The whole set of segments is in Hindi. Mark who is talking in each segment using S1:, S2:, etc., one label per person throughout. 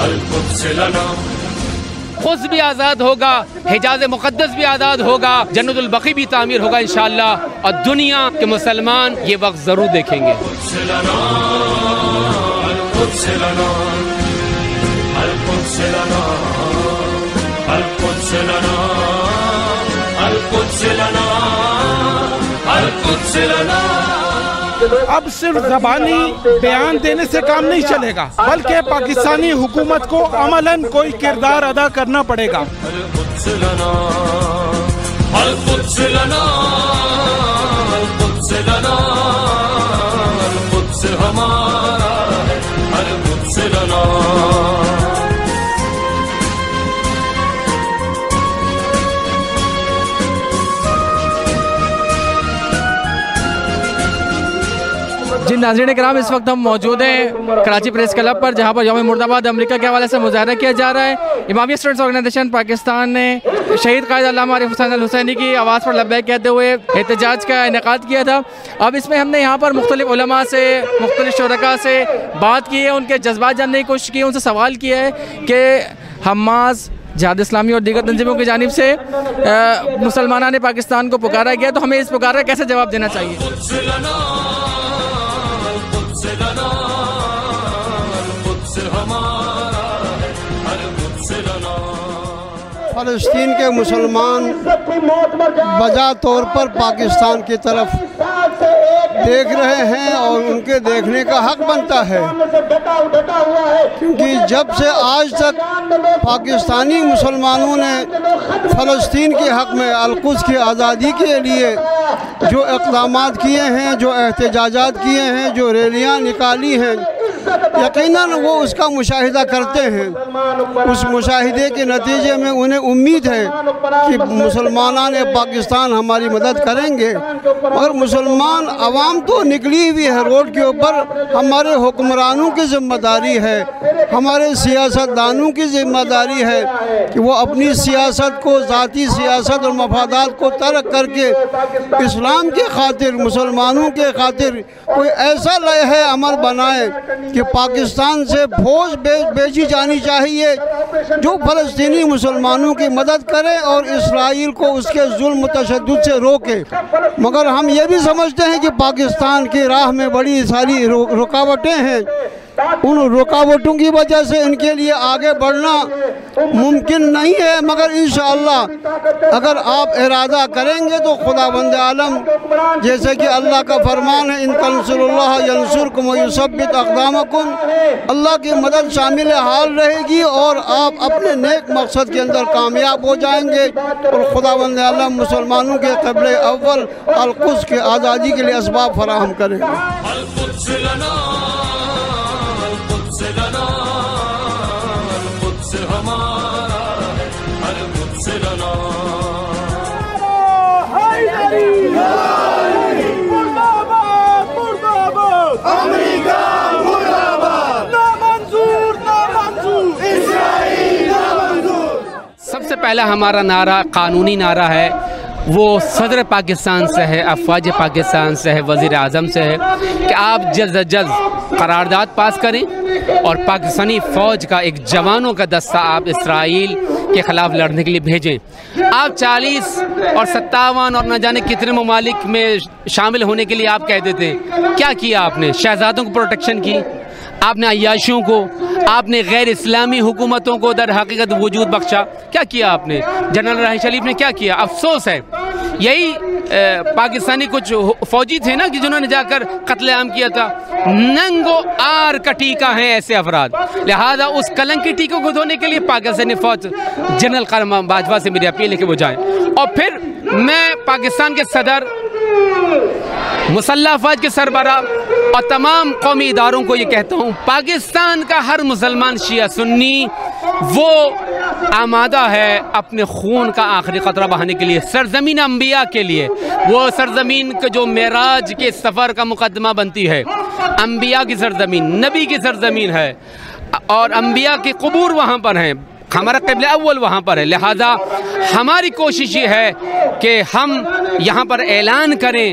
S1: खुद भी आज़ाद होगा, हिजाज मुक़द्दस भी आज़ाद होगा, जन्नतुल बक़ी भी तामीर होगा इंशाअल्लाह, और दुनिया के मुसलमान ये वक्त ज़रूर देखेंगे।
S2: अब सिर्फ ज़बानी बयान देने से काम नहीं चलेगा, बल्कि पाकिस्तानी हुकूमत को अमलन कोई किरदार अदा करना पड़ेगा।
S3: जी नाज़रीन कराम, इस वक्त हम मौजूद हैं कराची प्रेस क्लब पर, जहां पर यौम मुर्दाबाद अमेरिका के हवाले से मुजाहरा किया जा रहा है। इमामिया स्टूडेंट्स ऑर्गेनाइजेशन पाकिस्तान ने शहीद कायद अल्लामा आरिफ हुसैन अल हुसैनी की आवाज़ पर लब्बैक कहते हुए एहतजाज का इनेकाद किया था। अब इसमें हमने यहाँ पर मुख्तलिफ उलमा से, मुख्तलिफ शुरका से बात की है, उनके जज्बात जानने की कोशिश की है, उनसे सवाल किया है कि हमास, जिहाद इस्लामी और दीगर तंजीमों की जानिब से मुसलमाना ने पाकिस्तान को पुकारा गया, तो हमें इस पुकारा कैसे जवाब देना चाहिए?
S4: फ़लस्तीन के मुसलमान बजा तौर पर पाकिस्तान की तरफ देख रहे हैं और उनके देखने का हक बनता है, क्योंकि जब से आज तक पाकिस्तानी मुसलमानों ने फ़लस्तीन के हक़ में अल-कुद्स की आज़ादी के लिए जो इक़दामात किए हैं, जो एहतजाजात किए हैं, जो रैलियाँ निकाली हैं, यकीनन वो उसका मुशाहिदा करते हैं। उस मुशाहिदे के नतीजे में उन्हें उम्मीद है कि मुसलमानान पाकिस्तान हमारी मदद करेंगे, मगर मुसलमान अवाम तो निकली हुई है रोड के ऊपर। हमारे हुक्मरानों की ज़िम्मेदारी है, हमारे सियासतदानों की ज़िम्मेदारी है कि वो अपनी सियासत को, ज़ाती सियासत और मफादात को तर्क करके इस्लाम के खातिर, मुसलमानों के खातिर कोई ऐसा लम्हा अमल बनाए कि पाकिस्तान से फौज भेजी जानी चाहिए जो फ़लस्तीनी मुसलमानों की मदद करे और इसराइल को उसके जुल्म तशद्दुद से रोके। मगर हम ये भी समझते हैं कि पाकिस्तान की राह में बड़ी सारी रुकावटें हैं। उन रुकावटों की वजह से इनके लिए आगे बढ़ना मुमकिन नहीं है, मगर इंशाअल्लाह अगर आप इरादा करेंगे तो खुदावंद आलम, जैसे कि अल्लाह का फरमान है, इन तंसुरुल्लाह यंसुरकुम व युसब्बित अक़दामकुम, अल्लाह की मदद शामिल हाल रहेगी और आप अपने नेक मकसद के अंदर कामयाब हो जाएंगे और खुदावंद आलम मुसलमानों के क़िबले अव्वल अल-कुद्स की आज़ादी के लिए असबाब फराहम करेंगे।
S1: सबसे पहला हमारा नारा कानूनी नारा है, वो सदर पाकिस्तान से है, अफवाज पाकिस्तान से है, वज़ीर आज़म से है कि आप जल्द अज जल्द करारदाद पास करें और पाकिस्तानी फ़ौज का एक जवानों का दस्ता आप इसराइल के ख़िलाफ़ लड़ने के लिए भेजें। आप 40 और 57 और न जाने कितने ममालिक में शामिल होने के लिए आप कह देते हैं। क्या किया आपने? शहज़ादों को प्रोटेक्शन की, आपने अय्याशियों को, आपने गैर इस्लामी हुकूमतों को दर हकीकत वजूद बख्शा। क्या किया आपने? जनरल राही शरीफ ने क्या किया? अफसोस है यही पाकिस्तानी कुछ फ़ौजी थे ना कि जिन्होंने जाकर कत्लेआम किया था। नंगो आर का टीका है ऐसे अफराद, लिहाजा उस कलंक के टीकों को धोने के लिए पाकिस्तानी फ़ौज जनरल क़ासिम बाजवा से मेरी अपील है कि वो जाएँ। और फिर मैं पाकिस्तान के सदर, मुसल्लह अफ़वाज के सरबरा और तमाम कौमी इदारों को ये कहता हूँ, पाकिस्तान का हर मुसलमान शिया सुन्नी वो आमादा है अपने खून का आखिरी क़तरा बहाने के लिए, सरज़मीन अम्बिया के लिए। वो सरज़मीन के जो मेराज के सफ़र का मुकदमा बनती है, अम्बिया की सरज़मीन, नबी की सरज़मीन है और अम्बिया के क़ुबूर वहाँ पर हैं, हमारा क़िबला अव्वल वहाँ पर है। लिहाजा हमारी कोशिश ये है कि हम यहाँ पर ऐलान करें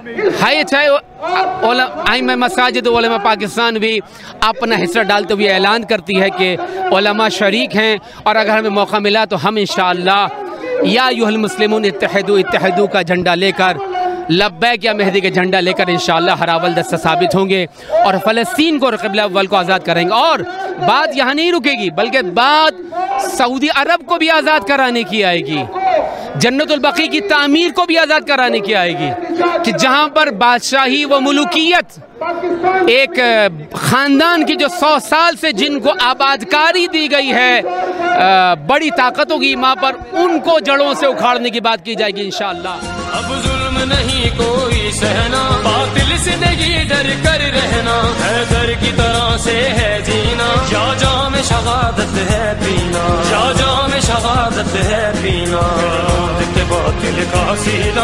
S1: है, चाहे मसाजिद उलमा पाकिस्तान भी अपना हिस्सा डालते हुए ऐलान करती है कि उलमा शरीक हैं, और अगर हमें मौका मिला तो हम इंशाअल्लाह या अय्युहल मुस्लिमून इत्तहिदू का झंडा लेकर, लब्बैक या मेहदी के झंडा लेकर इंशाअल्लाह हरावल दस्ता साबित होंगे और फ़लस्तीन को और क़िबला अव्वल को आज़ाद करेंगे। और बात यहाँ नहीं रुकेगी, बल्कि बात सऊदी अरब को भी आज़ाद कराने की आएगी, जन्नतुल बकी की तामीर को भी आज़ाद कराने की आएगी, कि जहाँ पर बादशाही व मुल्कियत एक ख़ानदान की जो 100 साल से जिनको आबादकारी दी गई है, बड़ी ताकतों की माँ पर, उनको जड़ों से उखाड़ने की बात की जाएगी इंशाअल्लाह।
S5: अब जुल्म नहीं कोई सहना, बातिल से नहीं डर कर रहना, हैदर की तरह से है जीना, जा में शहादत है पीना, जा में शहादत है पीना, के बातिल का सीना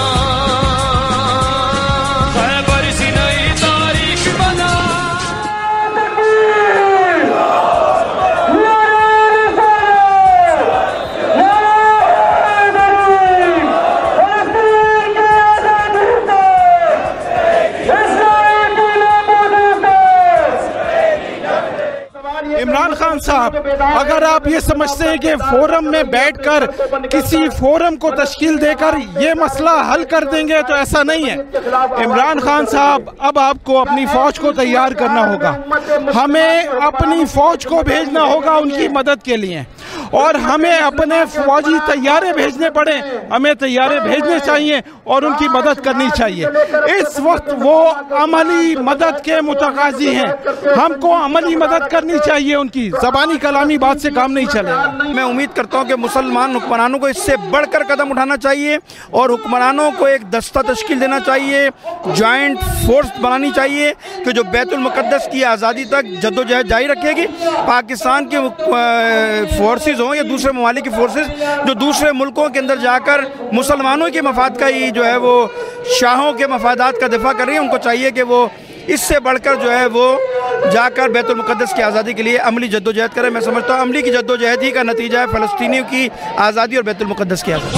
S5: खैबर सी नई तारीख बना।
S2: इमरान खान साहब, अगर आप ये समझते हैं कि फोरम में बैठकर किसी फोरम को तश्कील देकर ये मसला हल कर देंगे, तो ऐसा नहीं है। इमरान खान साहब, अब आपको अपनी फौज को तैयार करना होगा, हमें अपनी फौज को भेजना होगा उनकी मदद के लिए, और हमें अपने फौजी तैयारे भेजने पड़े, हमें तैयारे भेजने चाहिए और उनकी मदद करनी चाहिए। इस वक्त वो अमली मदद के मुतकाजी हैं, हमको अमली मदद करनी चाहिए उनकी, ज़बानी कलामी बात से काम नहीं चलेगा।
S6: मैं उम्मीद करता हूं कि मुसलमान हुक्मरानों को इससे बढ़कर कदम उठाना चाहिए और हुक्मरानों को एक दस्ता तश्कील देना चाहिए, जॉइंट फोर्स बनानी चाहिए कि जो बैतुल मुक़द्दस की आज़ादी तक जद्दोजहद जारी रखेगी। पाकिस्तान के फोर्सेस हों या दूसरे ममालिक की फोर्सेस जो दूसरे मुल्कों के अंदर जाकर मुसलमानों के मफाद का ही जो है वो शाहों के मफादात का दिफा कर रही है, उनको चाहिए कि वो इससे बढ़कर जो है वो जाकर बैतुल मुक़द्दस की आज़ादी के लिए अमली जद्दोजहद करें। मैं समझता हूँ अमली की जद्दोजहद ही का नतीजा है फ़लस्तीनियों की आज़ादी और बैतुल मुक़द्दस की आज़ादी।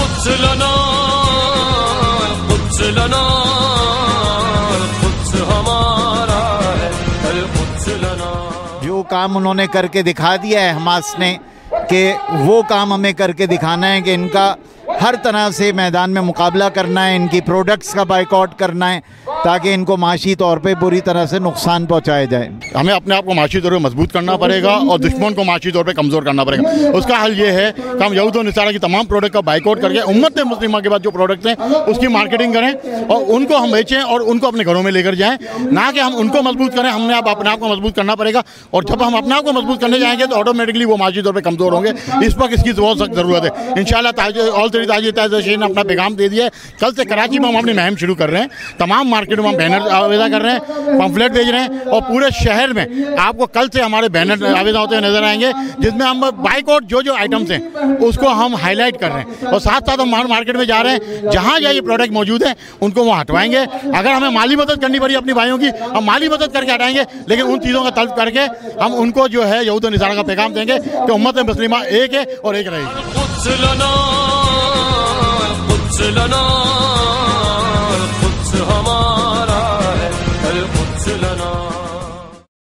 S7: जो काम उन्होंने करके दिखा दिया है हमास ने, कि वो काम हमें करके दिखाना है कि इनका हर तरह से मैदान में मुकाबला करना है, इनकी प्रोडक्ट्स का बाइकआउट करना है, ताकि इनको माशी तौर पे पूरी तरह से नुकसान पहुंचाया जाए।
S8: हमें अपने आप को माशी तौर पर मजबूत करना पड़ेगा और दुश्मन को माशी तौर पे कमज़ोर करना पड़ेगा। उसका हल ये है कि हम यहूद और नसारा की तमाम प्रोडक्ट का बाइकआउट करके उम्मत मुस्लिमा के बाद जो प्रोडक्ट्स हैं उसकी मार्केटिंग करें और उनको हम बेचें और उनको अपने घरों में लेकर जाएँ, ना कि हम उनको मजबूत करें। हमने अपने आप को मजबूत करना पड़ेगा, और जब हम अपने आप को मजबूत करने जाएंगे तो ऑटोमेटिकली वो माशी तौर पर कमज़ोर होंगे। इस वक्त इसकी बहुत सख्त ज़रूरत है। इंशाअल्लाह ने अपना पैगाम दे दिया है। कल से कराची में हम अपनी मुहिम शुरू कर रहे हैं, तमाम मार्केटों में हम बैनर आवेदा कर रहे हैं, पंफलेट भेज रहे हैं, और पूरे शहर में आपको कल से हमारे बैनर आवेदा होते हुए नजर आएंगे, जिसमें हम बाइकआउट जो आइटम्स हैं उसको हम हाईलाइट कर रहे हैं, और साथ साथ हम मार्केट में जा रहे हैं, जहाँ ये प्रोडक्ट मौजूद हैं उनको वो हटवाएंगे। अगर हमें माली मदद करनी पड़ी अपनी भाइयों की, हम माली मदद करके हटाएंगे, लेकिन उन चीज़ों का तलब करके हम उनको जो है यहूद और नसारा का पैगाम देंगे कि उम्मत मुस्लिमा एक है और एक रहेगी।